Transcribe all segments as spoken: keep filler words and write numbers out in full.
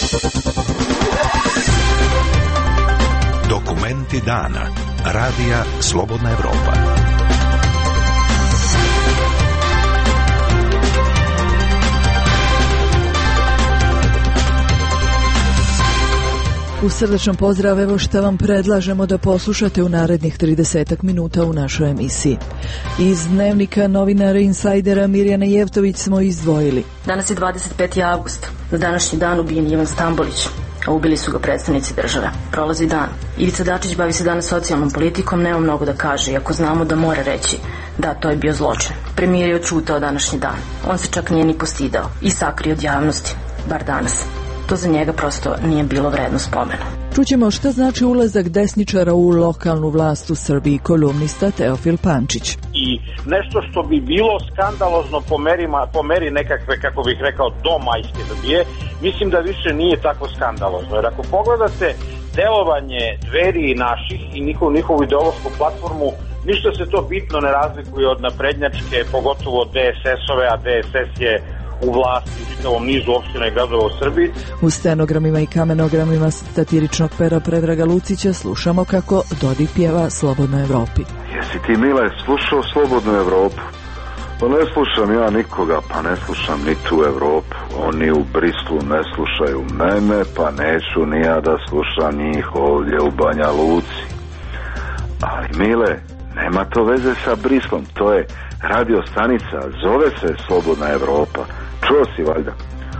Dokumenti dana. Radija Slobodna Evropa. U srdečnom pozdrav, evo šta vam predlažemo da poslušate u narednih tridesetak minuta u našoj emisiji. Iz dnevnika novinara Insajdera Mirjane Jevtović smo izdvojili. Danas je dvadeset peti avgust. Na današnji dan ubijen Ivan Stambolić, a ubili su ga predstavnici države. Prolazi dan. Ivica Dačić bavi se danas socijalnom politikom, nema mnogo da kaže, iako znamo da mora reći da to je bio zločin. Premijer je odćutao današnji dan. On se čak nije ni postidao i sakrio od javnosti, bar danas. To za njega prosto nije bilo vredno spomena. Čućemo šta znači ulazak desničara u lokalnu vlast u Srbiji, kolumnista Teofil Pančić. I nešto što bi bilo skandalozno po, merima, po meri nekakve, kako bih rekao, domajske Srbije, mislim da više nije tako skandalozno. Jer ako pogledate delovanje Dveri i naših i njihovu, njihovu ideološku platformu, ništa se to bitno ne razlikuje od naprednjačke, pogotovo D S S-ove, a D S S je u vlasti u čitavom nizu opština i gradova u Srbiji. U stenogramima i kamenogramima satiričnog pera Predraga Lucića slušamo kako Dodik pjeva Slobodnoj Evropi. Jesi ti, Mile, slušao Slobodnu Evropu? Pa ne slušam ja nikoga, pa ne slušam ni tu Evropu. Oni u Brislu ne slušaju mene, pa neću ni ja da slušam njih ovdje u Banja Luci. Ali, Mile, nema to veze sa Brislom, to je radio stanica, zove se Slobodna Evropa. Čuo si valjda?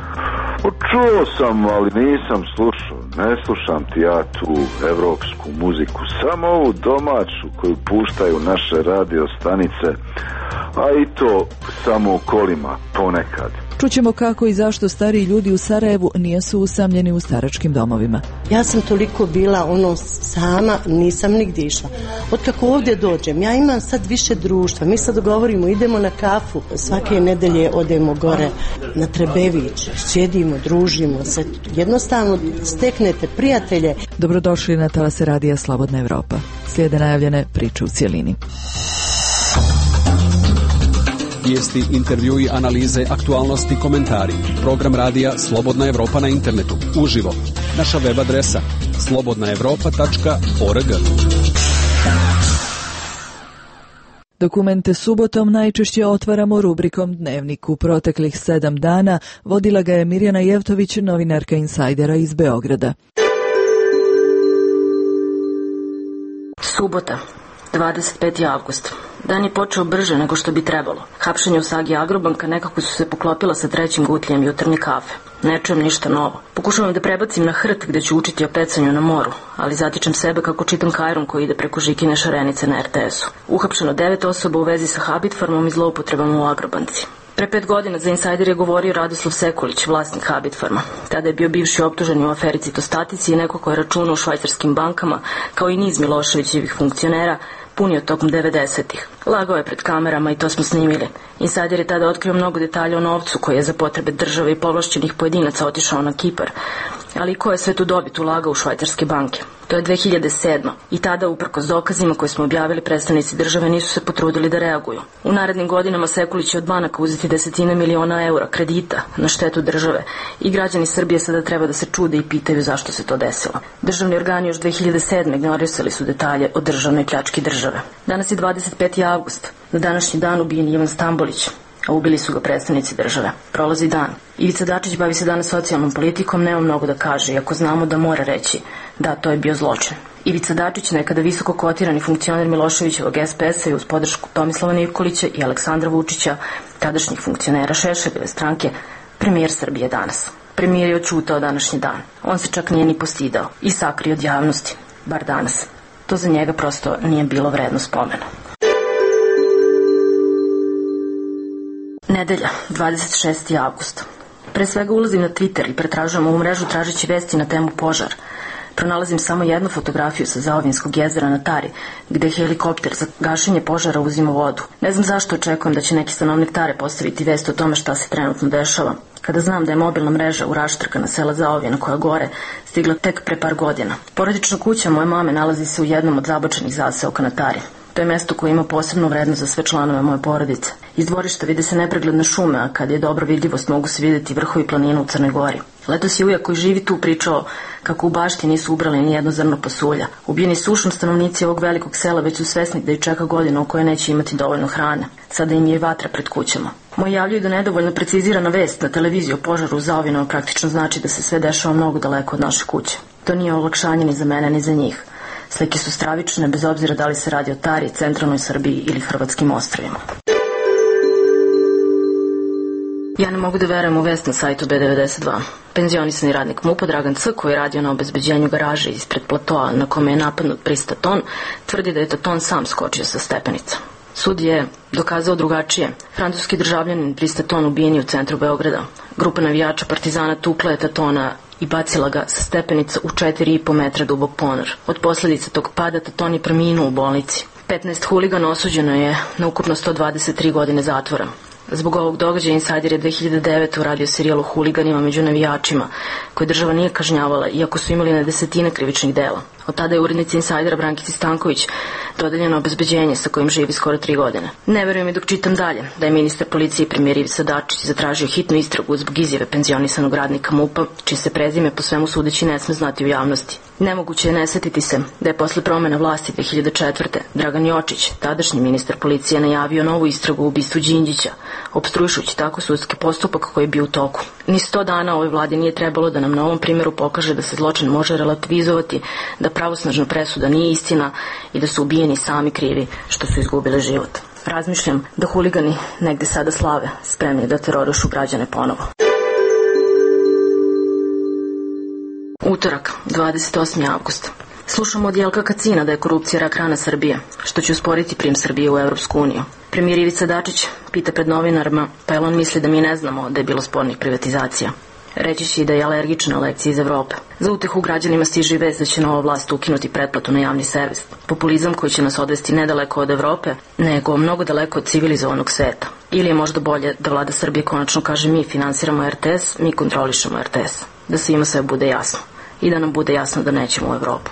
O, čuo sam, ali nisam slušao. Ne slušam ti ja tu evropsku muziku, samo ovu domaću koju puštaju naše radio stanice, a i to samo u kolima ponekad. Čućemo kako i zašto stariji ljudi u Sarajevu nisu usamljeni u staračkim domovima. Ja sam toliko bila ono sama, nisam nigdje išla. Otkako ovdje dođem, ja imam sad više društva. Mi sad govorimo, idemo na kafu. Svake nedelje odemo gore na Trebević, sjedimo, družimo se. Jednostavno steknete prijatelje. Dobrodošli na talase radija Slobodna Evropa. Slijede najavljene priče u cijelini. Vijesti, intervjui, analize, aktualnosti, komentari. Program radija Slobodna Evropa na internetu. Uživo. Naša web adresa slobodna evropa tačka org. Dokumente subotom najčešće otvaramo rubrikom Dnevnik. U proteklih sedam dana vodila ga je Mirjana Jevtović, novinarka Insajdera iz Beograda. Subota, dvadeset peti avgust. Dan je počeo brže nego što bi trebalo. Hapšenje u sagi Agrobanka nekako su se poklopila sa trećim gutljem jutarnje kafe. Ne čujem ništa novo. Pokušavam da prebacim na Hrt gde ću učiti o pecanju na moru, ali zatičem sebe kako čitam Kajron koji ide preko Žikine šarenice na R T S-u. Uhapšeno devet osoba u vezi sa Habitfarmom i zloupotrebama u Agrobanci. Pre pet godina za Insajder je govorio Radoslav Sekulić, vlasnik Habitfarma. Tada je bio bivši optuženi u aferi Citostatici i neko ko je računao u švajcarskim bankama, kao i niz Miloševićevih funkcionera, punio tokom devedesetih. Lagao je pred kamerama i to smo snimili. Insajder je tada otkrio mnogo detalja o novcu koji je za potrebe države i povlašćenih pojedinaca otišao na Kipar. Ali ko je sve tu dobit ulagao u švajcarske banke? To je dve hiljade sedma. I tada, uprkos dokazima koje smo objavili, predstavnici države nisu se potrudili da reaguju. U narednim godinama Sekulić je od banaka uzeti desetine miliona eura kredita na štetu države i građani Srbije sada treba da se čude i pitaju zašto se to desilo. Državni organi još dve hiljade sedme ignorisali su detalje o državnoj pljački države. Danas je dvadeset peti avgust. Na današnji dan ubijen Ivan Stambolić, a ubili su ga predstavnici države. Prolazi dan. Ivica Dačić bavi se danas socijalnom politikom, nema mnogo da kaže, iako znamo da mora reći da to je bio zločin. Ivica Dačić, nekada visoko kotirani funkcioner Miloševićevog S P S-a i uz podršku Tomislava Nikolića i Aleksandra Vučića, tadašnjih funkcionera Šešeljeve stranke, premijer Srbije danas. Premijer je odćutao današnji dan. On se čak nije ni postidao i sakrio od javnosti, bar danas. To za njega prosto nije bilo vredno spomena. Nedelja, dvadeset šesti avgust. Pre svega ulazim na Twitter i pretražujem ovu mrežu tražeći vesti na temu požar. Pronalazim samo jednu fotografiju sa Zaovinskog jezera na Tari, gde helikopter za gašenje požara uzima vodu. Ne znam zašto očekujem da će neki stanovnik Tare postaviti vest o tome šta se trenutno dešava, kada znam da je mobilna mreža uraštrkana sela Zaovina koja gore stigla tek pre par godina. Porodična kuća moje mame nalazi se u jednom od zabačenih zaseoka na Tari. To je mesto koje ima posebnu vrednost za sve članove moje porodice. Iz dvorišta vide se nepregledne šume, a kad je dobra vidljivost mogu se vidjeti vrhovi planina u Crnoj Gori. Letos je ujak koji živi tu pričao kako u bašti nisu ubrali ni jedno zrno pasulja. Ubijeni sušom stanovnici ovog velikog sela već su svesni da ih čeka godina u kojoj neće imati dovoljno hrane. Sada im je i vatra pred kućama. Moji javljaju da nedovoljno precizirana vest na televiziji o požaru u Zaovinu praktično znači da se sve dešava mnogo daleko od naše kuće. To nije olakšanje ni za mene ni za njih. Slike su stravične bez obzira da li se radi o Tari, centralnoj Srbiji ili Hrvatskim ostrvima. Ja ne mogu da verujem u vest na sajtu B devedeset dva. Penzionisani radnik MUP-a Dragan C, koji je radio na obezbeđenju garaže ispred platoa na kome je napadnut Pristaton, tvrdi da je Taton sam skočio sa stepenica. Sud je dokazao drugačije. Francuski državljanin Pristaton ubijen je u centru Beograda. Grupa navijača Partizana tukla je Tatona i bacila ga sa stepenica u četiri i po metra dubok ponor. Od posljedica tog pada Taton je preminuo u bolnici. petnaest huligana osuđeno je na ukupno sto dvadeset tri godine zatvora. Zbog ovog događaja Insajder je dve hiljade devete uradio serijal o huliganima među navijačima, koje država nije kažnjavala, iako su imali na desetine krivičnih dela. Od tada je urednica Insajdera Brankici Stanković dodeljeno obezbeđenje sa kojim živi skoro tri godine. Ne verujem i dok čitam dalje da je ministar policije i premijer Ivica Dačić zatražio hitnu istragu zbog izjave penzionisanog radnika MUP-a, čije se prezime po svemu sudeći ne sme znati u javnosti. Nemoguće je ne setiti se da je posle promene vlasti dve hiljade četvrte. Dragan Jočić, tadašnji ministar policije, najavio novu istragu u ubistvu Đinđića, opstrujući tako sudski postupak koji je bio u toku. Ni sto dana ovoj vladi nije trebalo da nam na ovom primjeru pokaže da se zločin može relativizovati, da pravosnažna presuda nije istina i da su ubijeni sami krivi što su izgubili život. Razmišljam da huligani negde sada slave, spremni da terorišu građane ponovo. Utorak, dvadeset osmi avgust. Slušamo od Jelka Kacina da je korupcija rak rana Srbije, što će usporiti prijem Srbije u Evropsku uniju. Premijer Ivica Dačić pita pred novinarima, pa jel on misli da mi ne znamo da je bilo spornih privatizacija. Reći će i da je alergična na lekcije iz Evrope. Za utehu građanima stiže i vest da će nova vlast ukinuti pretplatu na javni servis. Populizam koji će nas odvesti nedaleko od Evrope, nego mnogo daleko od civilizovanog sveta. Ili je možda bolje da vlada Srbije konačno kaže mi finansiramo R T S, mi kontrolišemo R T S. Da svima sve bude jasno. I da nam bude jasno da nećemo u Evropu.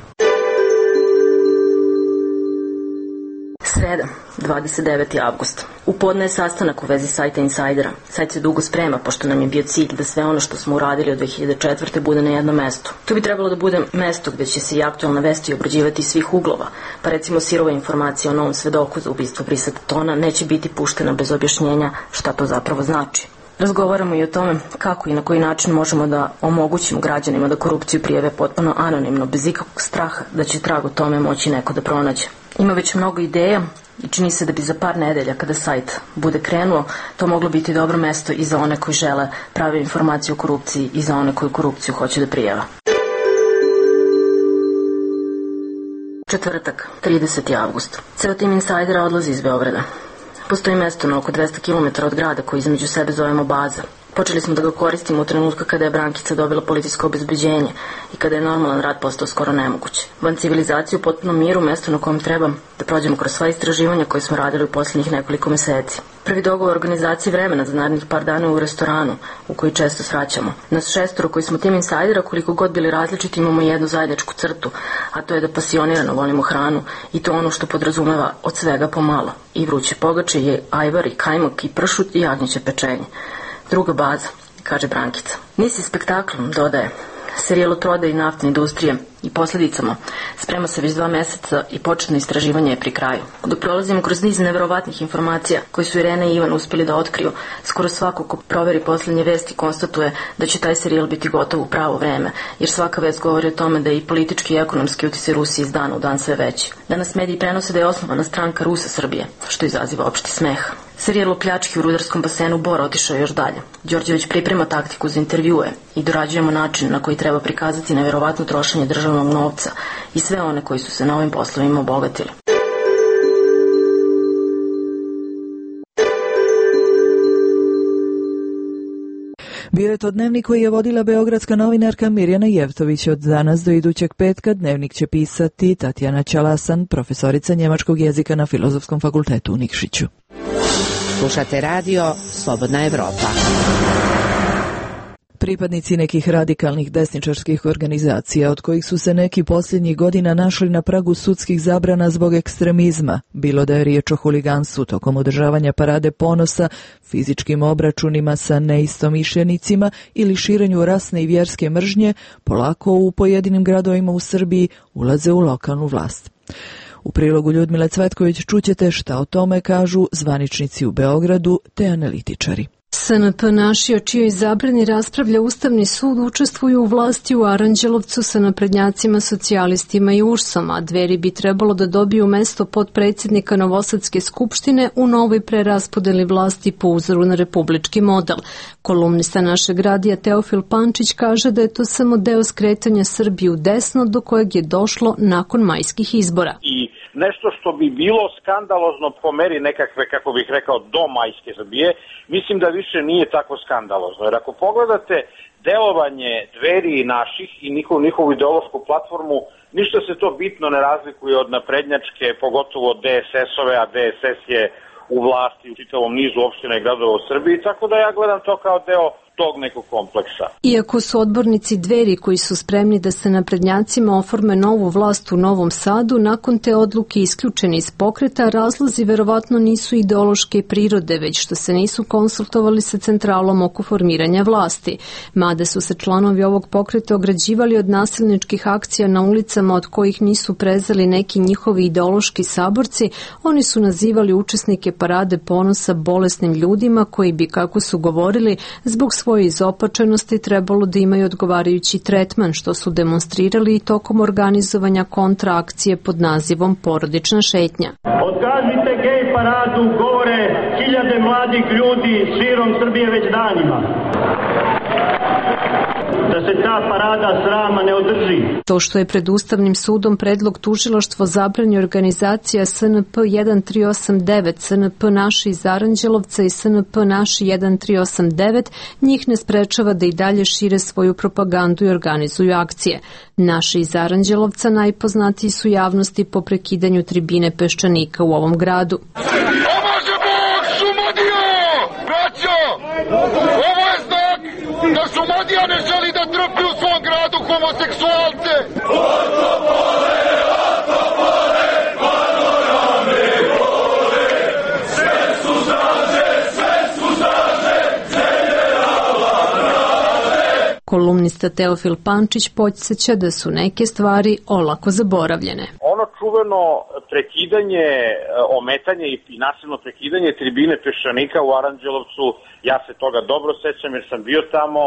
Sreda, dvadeset deveti avgust. U podne je sastanak u vezi sajta Insajdera. Sajt se dugo sprema, pošto nam je bio cilj da sve ono što smo uradili od dve hiljade četvrte bude na jednom mestu. To bi trebalo da bude mesto gde će se i aktualna vesti obrađivati iz svih uglova, pa recimo sirova informacija o novom svedoku za ubistvo Brisa Tatona neće biti puštena bez objašnjenja šta to zapravo znači. Razgovaramo i o tome kako i na koji način možemo da omogućimo građanima da korupciju prijave potpuno anonimno, bez ikakvog straha da će trag o tome moći neko da pronađe. Ima već mnogo ideja i čini se da bi za par nedelja, kada sajt bude krenuo, to moglo biti dobro mesto i za one koji žele prave informacije o korupciji i za one koji korupciju hoće da prijava. Četvrtak, trideseti avgust. Ceo tim Insajdera odlazi iz Beograda. Postoji mesto na oko dvesta kilometara od grada koji između sebe zovemo baza. Počeli smo da ga koristimo u trenutka kada je Brankica dobila političko obezbeđenje i kada je normalan rad postao skoro nemoguć. Van civilizacije u potpunom miru, mesto na kojem treba da prođemo kroz sva istraživanja koje smo radili u posljednjih nekoliko meseci. Prvi dogovor organizacije vremena za narednih par dana u restoranu, u koji često svraćamo. Nas šestoro koji smo tim Insajdera, koliko god bili različiti, imamo jednu zajedničku crtu, a to je da pasionirano volimo hranu i to ono što podrazumeva od svega pomalo. I vruće pogače, i ajvar, i kajmak, i pršut, i jagnjeće pečenje. Druga baza, kaže Brankica. Nisi spektaklom, dodaje. Serijal o prodaji naftne industrije i posljedicama sprema se već dva meseca i početno istraživanje je pri kraju. Dok prolazimo kroz niz neverovatnih informacija koje su Irena i Ivan uspjeli da otkriju, skoro svako ko proveri posljednje vesti konstatuje da će taj serijal biti gotov u pravo vreme, jer svaka vest govori o tome da je i politički i ekonomski uticaj Rusije iz dana u dan sve veći. Danas mediji prenose da je osnovana stranka Rusa Srbije, što izaziva opšti smeh. Serijal o pljački u rudarskom basenu Bor otišao još dalje. Đorđević priprema taktiku za intervjue i dorađujemo način na koji treba prikazati neverovatno trošenje državnog novca i sve one koji su se na ovim poslovima obogatili. Bio je to dnevnik koji je vodila beogradska novinarka Mirjana Jevtović. Od danas do idućeg petka dnevnik će pisati Tatjana Ćalasan, profesorica njemačkog jezika na Filozofskom fakultetu u Nikšiću. Slušate radio Slobodna Evropa. Pripadnici nekih radikalnih desničarskih organizacija, od kojih su se neki posljednjih godina našli na pragu sudskih zabrana zbog ekstremizma, bilo da je riječ o huliganstvu tokom održavanja Parade ponosa, fizičkim obračunima sa neistomišljenicima ili širenju rasne i vjerske mržnje, polako u pojedinim gradovima u Srbiji ulaze u lokalnu vlast. U prilogu Ljudmile Cvetković čućete šta o tome kažu zvaničnici u Beogradu te analitičari. S N P naši, o čijoj zabrani raspravlja Ustavni sud, učestvuju u vlasti u Aranđelovcu sa naprednjacima, socijalistima i U R S-om, a Dveri bi trebalo da dobiju mesto podpredsjednika Novosadske skupštine u novoj preraspodeli vlasti po uzoru na republički model. Kolumnista našeg radija Teofil Pančić kaže da je to samo deo skretanja Srbije u desno do kojeg je došlo nakon majskih izbora. I nešto što bi bilo skandalozno po meri nekakve, kako bih rekao, do majske Srbije, mislim da više nije tako skandalozno. Jer ako pogledate delovanje Dveri i naših i njihov, njihovu ideološku platformu, ništa se to bitno ne razlikuje od naprednjačke, pogotovo od D S S-ove, a D S S je u vlasti u čitavom nizu opština i gradova u Srbiji, tako da ja gledam to kao deo tog nekog kompleksa. Iako su odbornici Dveri koji su spremni da se naprednjacima oforme novu vlast u Novom Sadu, nakon te odluke isključeni iz pokreta, razlozi verovatno nisu ideološke prirode, već što se nisu konsultovali sa centralom oko formiranja vlasti. Mada su se članovi ovog pokreta ograđivali od nasilničkih akcija na ulicama od kojih nisu prezali neki njihovi ideološki saborci, oni su nazivali učesnike Parade ponosa bolesnim ljudima koji bi, kako su govorili, zbog svoje izopačenosti trebalo da imaju odgovarajući tretman, što su demonstrirali i tokom organizovanja kontraakcije pod nazivom Porodična šetnja. Otkazite gej paradu, govore hiljade mladih ljudi širom Srbije već danima. Da se ta parada srama ne održi. To što je pred Ustavnim sudom predlog tužilaštvo zabrani organizacija S N P jedan tri osam devet, S N P naši iz Aranđelovca i S N P naši jedan tri osam devet, njih ne sprečava da i dalje šire svoju propagandu i organizuju akcije. Naši iz Aranđelovca najpoznatiji su javnosti po prekidanju tribine Peščanika u ovom gradu. Omaže Bog, Šumadija! Braćo! Ovo je znak da Šumadija ne želi da trpi u svom gradu homoseksualce! Otopore, otopore, panorame gore, sve su zaže, sve su zaže, generala rade. Kolumnista Teofil Pančić podsjeća da su neke stvari olako zaboravljene. Ono čuveno prekidanje, ometanje i nasilno prekidanje tribine Peščanika u Aranđelovcu, ja se toga dobro sećam jer sam bio tamo.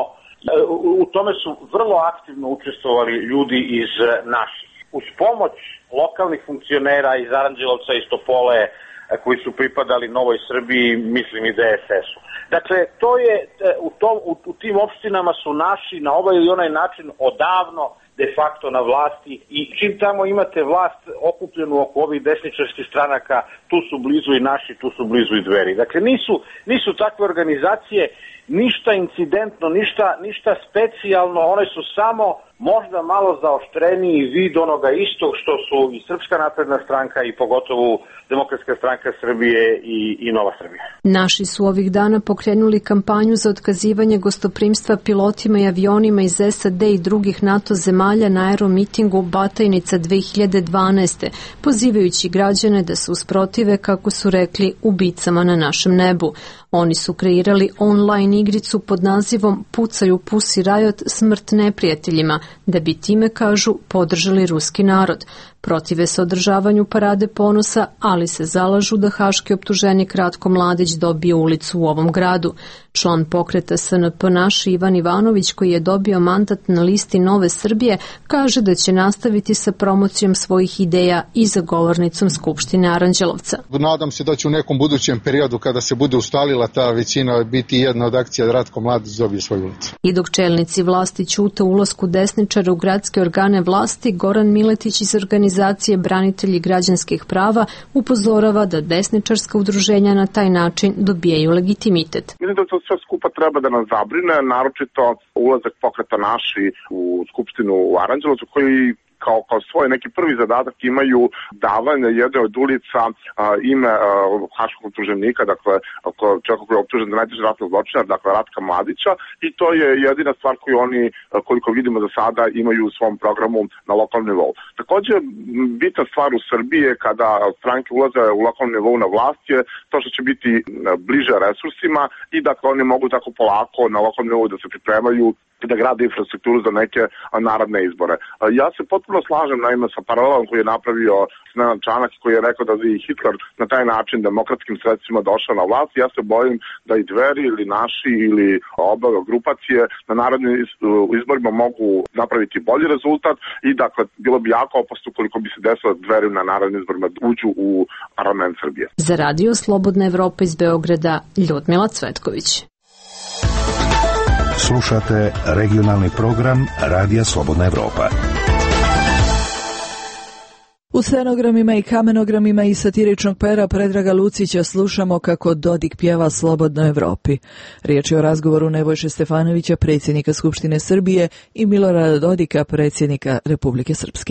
U tome su vrlo aktivno učestvovali ljudi iz naših. Uz pomoć lokalnih funkcionera iz Aranđelovca i Topole koji su pripadali Novoj Srbiji, mislim i D S S-u. Dakle, to je, u, tom, u, u tim opštinama su naši na ovaj ili onaj način odavno de facto na vlasti i čim tamo imate vlast okupljenu oko ovih desničarskih stranaka, tu su blizu i naši, tu su blizu i Dveri. Dakle, nisu, nisu takve organizacije ništa incidentno, ništa, ništa specijalno, one su samo možda malo zaoštreniji vid onoga istog što su i Srpska napredna stranka i pogotovo Demokratska stranka Srbije i, i Nova Srbija. Naši su ovih dana pokrenuli kampanju za otkazivanje gostoprimstva pilotima i avionima iz S A D i drugih NATO zemalja na aeromitingu Batajnica dve hiljade dvanaeste, pozivajući građane da se usprotive, kako su rekli, ubicama na našem nebu. Oni su kreirali online igricu pod nazivom Pucaju Pussy Riot, smrt neprijateljima, da bi time, kažu, podržali ruski narod. Protive se održavanju Parade ponosa, ali se zalažu da haški optuženik Ratko Mladić dobije ulicu u ovom gradu. Član pokreta S N P naši Ivan Ivanović, koji je dobio mandat na listi Nove Srbije, kaže da će nastaviti sa promocijom svojih ideja i za govornicom Skupštine Aranđelovca. Nadam se da će u nekom budućem periodu, kada se bude ustalila ta većina, biti jedna od akcija da Ratko Mladić dobije svoju ulicu. I dok čelnici vlasti ćute ulasku desničara u gradske organe vlasti, Goran Miletić iz organizacije Branitelji građanskih prava upozorava da desničarska udruženja na taj način dobijaju legitimitet. Mislim da to sve skupa treba da nas zabrine, naročito ulazak pokreta naši u Skupštinu u Aranđelovcu, koji kao, kao svoj neki prvi zadatak imaju davanje jedne od ulica a, ime a, haškog optuženika, dakle čovjeka koji je optužen za najteži ratni zločinar, dakle Ratka Mladića, i to je jedina stvar koju oni, koliko vidimo za sada, imaju u svom programu na lokalnom nivou. Takođe, bitna stvar u Srbiji je kada stranke ulaze u lokalnom nivou na vlast je to što će biti bliže resursima i dakle oni mogu tako polako na lokalnom nivou da se pripremaju i da grade infrastrukturu za neke narodne izbore. Ja se potpuno slažem naime sa paralelom koji je napravio Nenad Čanak, koji je rekao da je Hitler na taj način demokratskim sredstvima došao na vlast. Ja se bojim da i Dveri ili naši ili oba grupacije na narodnim izborima mogu napraviti bolji rezultat i dakle bilo bi jako opasno koliko bi se desilo da Dveri na narodnim izborima uđu u parlament Srbije. Za Radio Slobodna Evropa iz Beograda, Ljudmila Cvetković. Slušate regionalni program Radija Slobodna Evropa. U scenogramima i kamenogramima i satiričnog pera Predraga Lucića slušamo kako Dodik pjeva Slobodnoj Evropi. Riječ je o razgovoru Nebojše Stefanovića, predsjednika Skupštine Srbije, i Milorada Dodika, predsjednika Republike Srpske.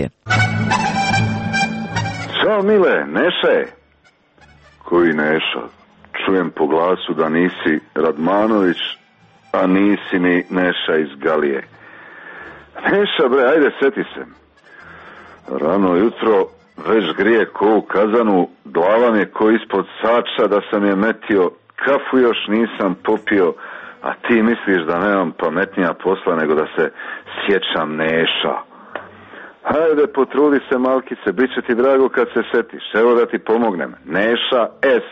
Ćao Mile, Neše. Koji Neša? Čujem po glasu da nisi Radmanović, a nisi ni Neša iz Galije. Neša bre, ajde seti se. Rano jutro već grije ko u kazanu, glava mi je ko ispod sača da sam je metio, kafu još nisam popio, a ti misliš da nemam pametnija posla nego da se sjećam Neša. Hajde, potrudi se malkice, bit će ti drago kad se setiš, evo da ti pomognem. Neša S.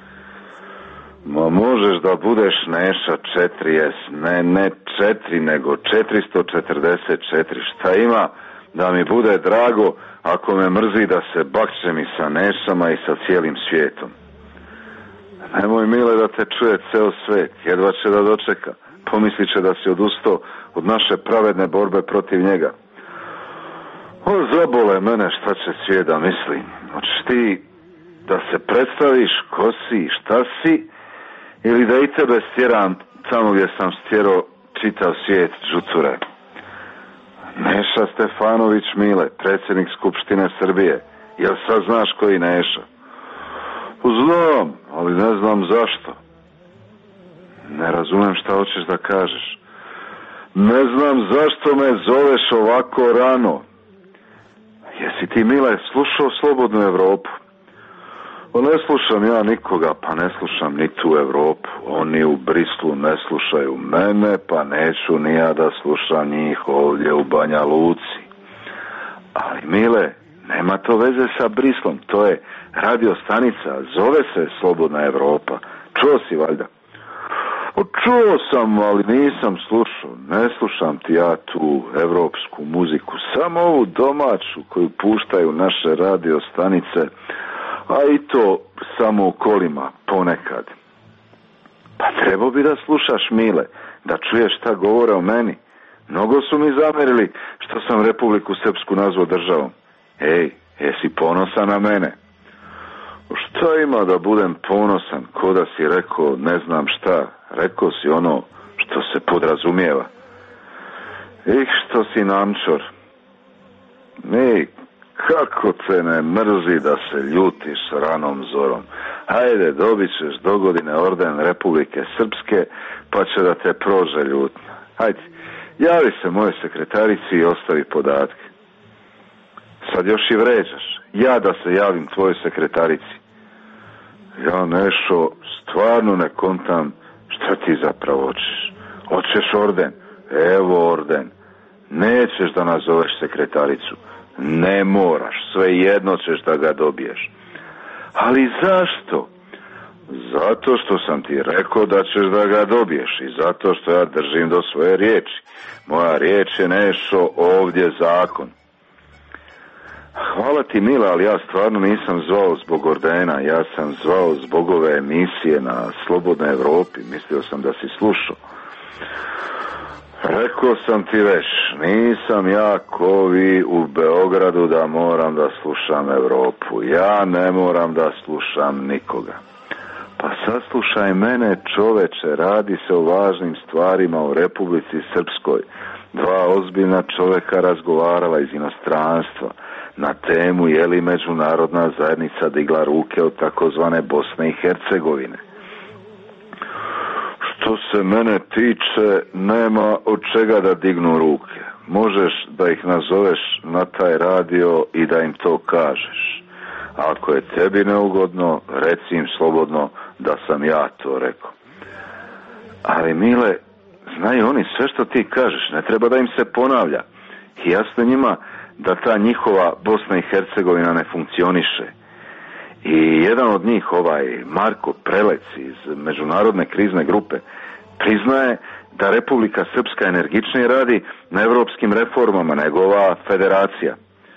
Ma možeš da budeš Neša četiri S, ne, ne četiri, nego četiristo četrdeset četiri. Šta ima da mi bude drago ako me mrzi da se bakćem i sa Nešama i sa cijelim svijetom? Nemoj Mile da te čuje ceo svet, jedva će da dočeka. Pomislit će da si odustao od naše pravedne borbe protiv njega. O, zabole mene šta će svijet da misli. Hoćeš ti da se predstaviš ko si, šta si, ili da i tebe stjeram tamo gdje sam stjerao čitav svijet džucure? Neša Stefanović Mile, predsjednik Skupštine Srbije. Jel sad znaš koji Neša? Znam, ali ne znam zašto. Ne razumem šta hoćeš da kažeš. Ne znam zašto me zoveš ovako rano. Jesi ti Mile slušao Slobodnu Evropu? O, ne slušam ja nikoga, pa ne slušam ni tu Evropu. Oni u Brislu ne slušaju mene, pa neću ni ja da slušam njih ovdje u Banja Luci. Ali Mile, nema to veze sa Brislom, to je radio stanica, zove se Slobodna Evropa. Čuo si valjda? O, čuo sam, ali nisam slušao. Ne slušam ti ja tu evropsku muziku, samo ovu domaću koju puštaju naše radio stanice, a i to samo u kolima, ponekad. Pa trebao bi da slušaš Mile, da čuješ šta govore o meni. Mnogo su mi zamerili što sam Republiku Srpsku nazvao državom. Ej, jesi ponosan na mene? Šta ima da budem ponosan, ko da si rekao ne znam šta, rekao si ono što se podrazumijeva. Ih, što si namčor. Ej, kako te ne mrzi da se ljutiš s ranom zorom. Hajde, dobit ćeš dogodine orden Republike Srpske, pa će da te prože ljutnja. Hajde, javi se moje sekretarici i ostavi podatke. Sad još i vređaš. Ja da se javim tvojoj sekretarici. Ja Nešo, stvarno ne kontam šta ti zapravo hoćeš. Hoćeš orden? Evo orden. Nećeš da nazoveš sekretaricu. Ne moraš, svejedno ćeš da ga dobiješ. Ali zašto? Zato što sam ti rekao da ćeš da ga dobiješ i zato što ja držim do svoje riječi. Moja riječ je Nešo ovdje zakon. Hvala ti Mila, ali ja stvarno nisam zvao zbog ordena, ja sam zvao zbog ove emisije na Slobodnoj Evropi, mislio sam da si slušao. Rekao sam ti već, nisam ja ko vi u Beogradu da moram da slušam Evropu, ja ne moram da slušam nikoga. Pa saslušaj mene čoveče, radi se o važnim stvarima u Republici Srpskoj. dva ozbiljna čovjeka razgovarala iz inostranstva na temu je li međunarodna zajednica digla ruke od takozvane Bosne i Hercegovine. Što se mene tiče, nema od čega da dignu ruke. Možeš da ih nazoveš na taj radio i da im to kažeš. A ako je tebi neugodno, reci im slobodno da sam ja to rekao. Ali Mile, znaju oni sve što ti kažeš, ne treba da im se ponavlja. I jasno njima da ta njihova Bosna i Hercegovina ne funkcioniše. I jedan od njih, ovaj Marko Prelec iz Međunarodne krizne grupe, priznaje da Republika Srpska energičnije radi na evropskim reformama nego ova federacija.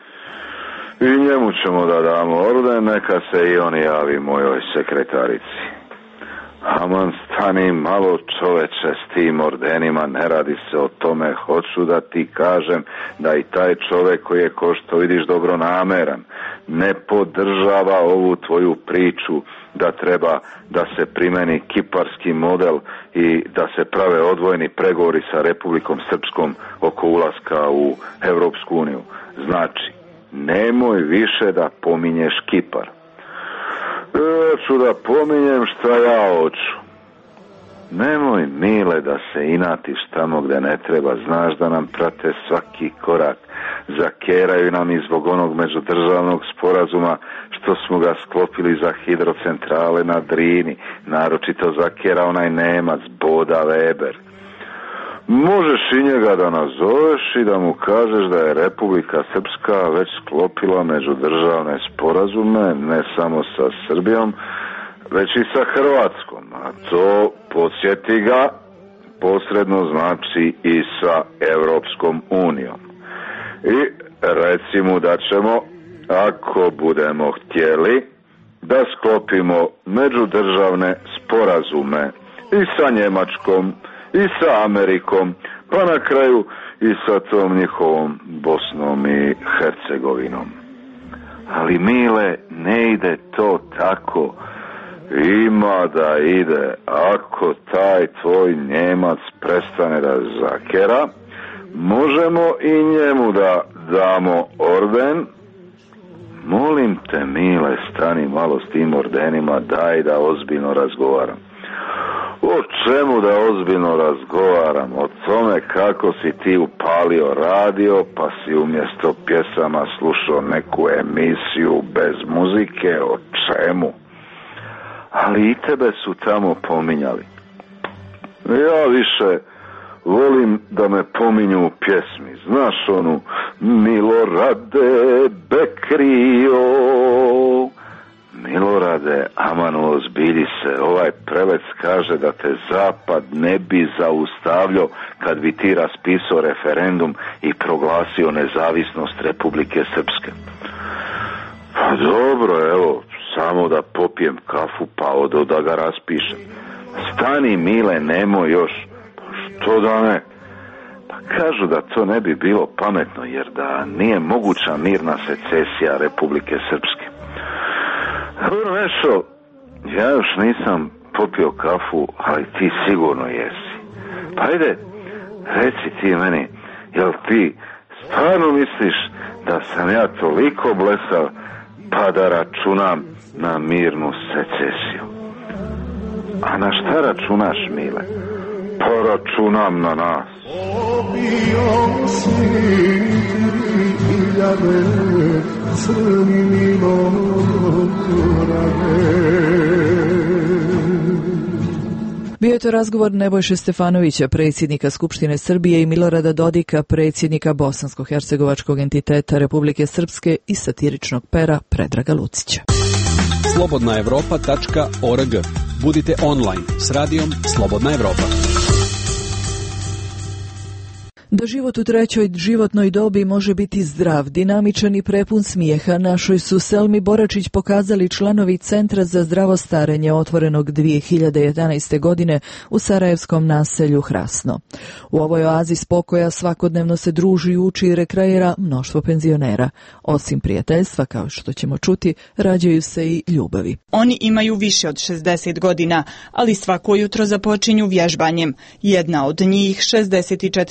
I njemu ćemo da damo orden, neka se i on javi mojoj sekretarici. Aman, stani malo čoveče s tim ordenima, ne radi se o tome, hoću da ti kažem da i taj čovek koji je, ko što vidiš, dobronameran, ne podržava ovu tvoju priču da treba da se primeni kiparski model i da se prave odvojeni pregovori sa Republikom Srpskom oko ulaska u Evropsku uniju. Znači, nemoj više da pominješ Kipar. Ja ću da pominjem šta ja hoću. Nemoj, Mile, da se inatiš tamo gde ne treba. Znaš da nam prate svaki korak. Zakeraju nam i zbog onog međudržavnog sporazuma što smo ga sklopili za hidrocentrale na Drini. Naročito zakera onaj Nemac Boda Weber. Možeš i njega da nazoveš i da mu kažeš da je Republika Srpska već sklopila međudržavne sporazume ne samo sa Srbijom, već i sa Hrvatskom. A to, podsjeti ga, posredno znači i sa Evropskom unijom. I reci mu da ćemo, ako budemo htjeli, da sklopimo međudržavne sporazume i sa Njemačkom, i sa Amerikom, pa na kraju i sa tom njihovom Bosnom i Hercegovinom. Ali Mile, ne ide to tako. Ima da ide. Ako taj tvoj Njemac prestane da zakera, možemo i njemu da damo orden. Molim te, Mile, stani malo s tim ordenima, daj da ozbiljno razgovaram. O čemu da ozbiljno razgovaram? O tome kako si ti upalio radio pa si umjesto pjesama slušao neku emisiju bez muzike, o čemu? Ali i tebe su tamo pominjali. Ja više volim da me pominju u pjesmi. Znaš onu Milorade Bekrio, Milorade, aman ozbilji se, ovaj Prelec kaže da te Zapad ne bi zaustavljao kad bi ti raspisao referendum i proglasio nezavisnost Republike Srpske. Pa dobro, evo, samo da popijem kafu pa odo da ga raspišem. Stani, Mile, nemoj još. Pa što da ne? Pa kažu da to ne bi bilo pametno jer da nije moguća mirna secesija Republike Srpske. Dobro, Nešo, ja još nisam popio kafu, ali ti sigurno jesi. Pa ajde, reci ti meni, jel ti stvarno misliš da sam ja toliko blesav pa da računam na mirnu secesiju? A na šta računaš, Mile? Pa računam na nas. Obio si iljade crni Bio je to razgovor Nebojše Stefanovića, predsjednika Skupštine Srbije, i Milorada Dodika, predsjednika bosansko-hercegovačkog entiteta Republike Srpske, i satiričnog pera Predraga Lucića. slobodna evropa tačka org. Budite online s radijom Slobodna Evropa. Da život u trećoj životnoj dobi može biti zdrav, dinamičan i prepun smijeha, našoj su Selmi Boračić pokazali članovi Centra za zdravo starenje otvorenog dvije hiljade jedanaeste. godine u sarajevskom naselju Hrasno. U ovoj oazi spokoja svakodnevno se druži, uči i rekreira mnoštvo penzionera. Osim prijateljstva, kao što ćemo čuti, rađaju se i ljubavi. Oni imaju više od šezdeset godina, ali svako jutro započinju vježbanjem. Jedna od njih, šezdesetčetvorogodišnja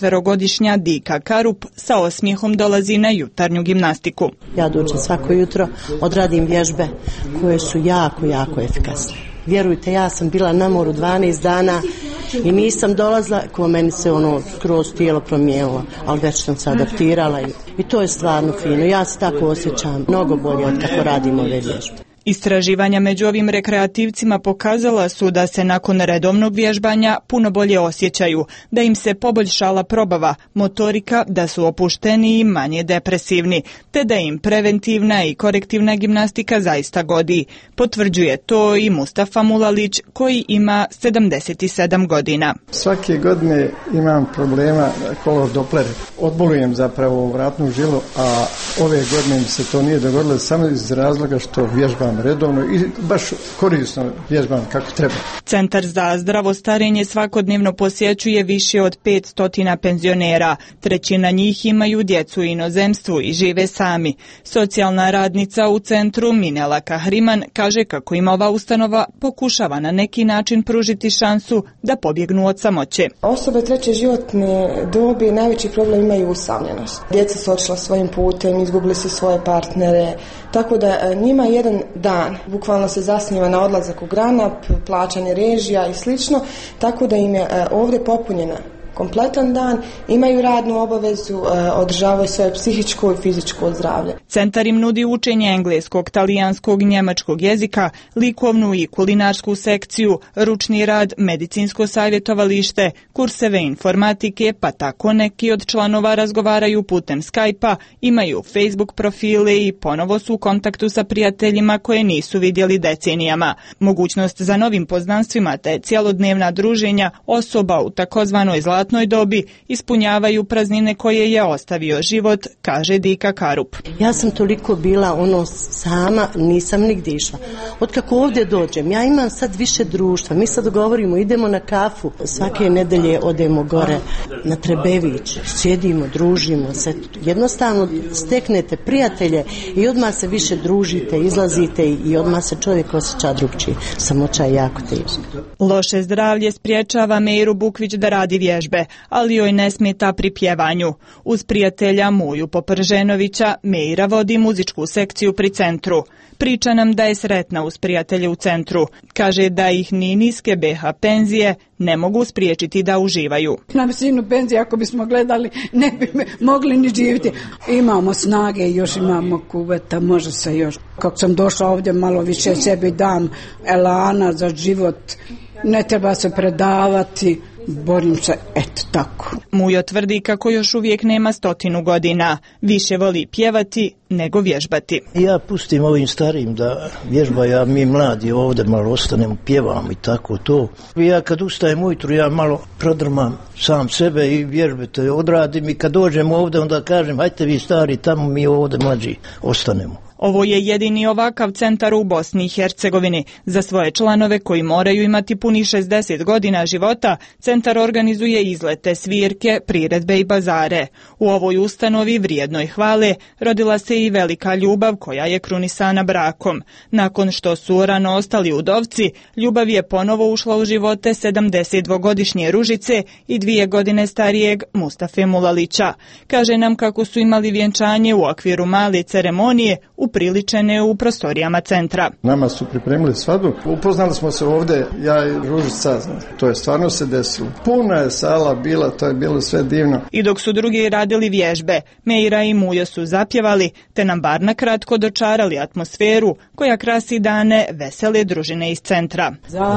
sedamnaestogodišnja Dika Karup sa osmijehom dolazi na jutarnju gimnastiku. Ja dođem svako jutro, odradim vježbe koje su jako, jako efikasne. Vjerujte, ja sam bila na moru dvanaest dana i nisam dolazila, ko meni se ono skroz tijelo promijenilo, ali već sam se adaptirala i, i to je stvarno fino. Ja se tako osjećam mnogo bolje od kako radim ove vježbe. Istraživanja među ovim rekreativcima pokazala su da se nakon redovnog vježbanja puno bolje osjećaju, da im se poboljšala probava, motorika, da su opušteniji i manje depresivni, te da im preventivna i korektivna gimnastika zaista godi. Potvrđuje to i Mustafa Mulalić koji ima sedamdeset sedam godina. Svake godine imam problema kolor Doppler. Odbolujem zapravo vratnu žilu, a ove godine mi se to nije dogodilo samo iz razloga što vježbam redovno i baš korisno vježbam kako treba. Centar za zdravo starenje svakodnevno posjećuje više od petsto penzionera. Trećina njih imaju djecu u inozemstvu i žive sami. Socijalna radnica u centru Minela Kahriman kaže kako im ova ustanova pokušava na neki način pružiti šansu da pobjegnu od samoće. Osobe treće životne dobi najveći problem imaju usamljenost. Djeca su otišla svojim putem, izgubili su svoje partnere, tako da njima jedan dan bukvalno se zasniva na odlazak u Granap, plaćanje režija i slično, tako da im je ovdje popunjena kompletan dan, imaju radnu obavezu, održavaju svoje psihičko i fizičko zdravlje. Centar im nudi učenje engleskog, talijanskog, njemačkog jezika, likovnu i kulinarsku sekciju, ručni rad, medicinsko savjetovalište, kurseve informatike, pa tako neki od članova razgovaraju putem Skype-a, imaju Facebook profile i ponovo su u kontaktu sa prijateljima koje nisu vidjeli decenijama. Mogućnost za novim poznanstvima te cijelodnevna druženja osoba u takozvanoj zlatnoj dobi ispunjavaju praznine koje je ostavio život, kaže Dika Karup. Ja sam toliko bila ono sama, nisam nigdje išla. Od kako ovdje dođem, ja imam sad više društva. Mi sad govorimo, idemo na kafu, svake nedelje odemo gore na Trebević, sjedimo, družimo se. Jednostavno steknete prijatelje i odmah se više družite, izlazite i odmah se čovjek osjeća drugčije. Samoća je jako teška. Loše zdravlje spriječava Meiru Bukvić da radi vježbe, ali joj ne smeta pri pjevanju. Uz prijatelja Muju Poprženovića Meira vodi muzičku sekciju pri centru. Priča nam da je sretna uz prijatelje u centru. Kaže da ih ni niske B H penzije ne mogu spriječiti da uživaju. Na visinu penzije ako bismo gledali ne bi mogli ni živjeti. Imamo snage, još imamo kuveta, može se još. Kako sam došla ovdje malo više sebi dam elana za život, ne treba se predavati. Borim se, eto tako. Mujo tvrdi kako još uvijek nema stotinu godina. Više voli pjevati nego vježbati. Ja pustim ovim starijim da vježbaju, a mi mladi ovdje malo ostanemo, pjevamo i tako to. Ja kad ustajem ujutru, ja malo prodrmam sam sebe i vježbete odradim i kad dođem ovdje onda kažem hajte vi stari tamo, mi ovdje mlađi ostanemo. Ovo je jedini ovakav centar u Bosni i Hercegovini. Za svoje članove koji moraju imati puni šezdeset godina života, centar organizuje izlete, svirke, priredbe i bazare. U ovoj ustanovi vrijednoj hvale rodila se i velika ljubav koja je krunisana brakom. Nakon što su rano ostali udovci, ljubav je ponovo ušla u živote sedamdesetdvogodišnje Ružice i dvije godine starijeg Mustafe Mulalića. Kaže nam kako su imali vjenčanje u okviru male ceremonije upriličene u prostorijama centra. Nama su pripremili svadbu, upoznali smo se ovdje, ja i Ružica, to je stvarno se desilo. Puna je sala bila, to je bilo sve divno. I dok su drugi radili vježbe, Meira i Mujo su zapjevali, te nam bar na kratko dočarali atmosferu koja krasi dane vesele družine iz centra.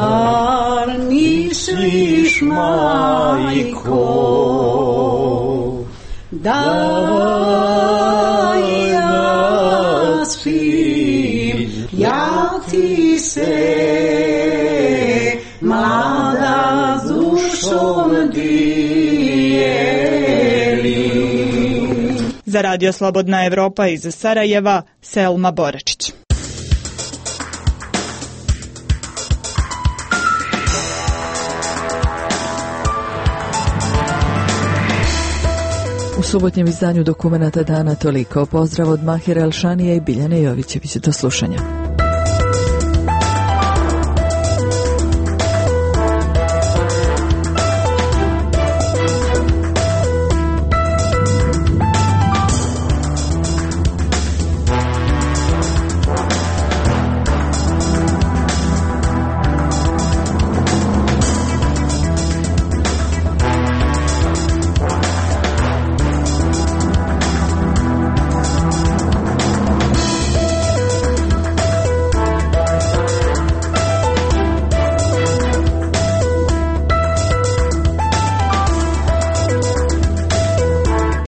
Zar misliš, majko, da ja spim, ja ti se mlada dušom dijelim. Za Radio Slobodna Evropa iz Sarajeva, Selma Boračić. U subotnjem izdanju Dokumenata dana toliko. Pozdrav od Mahira Elšanija i Biljane Jovićević. Do slušanja.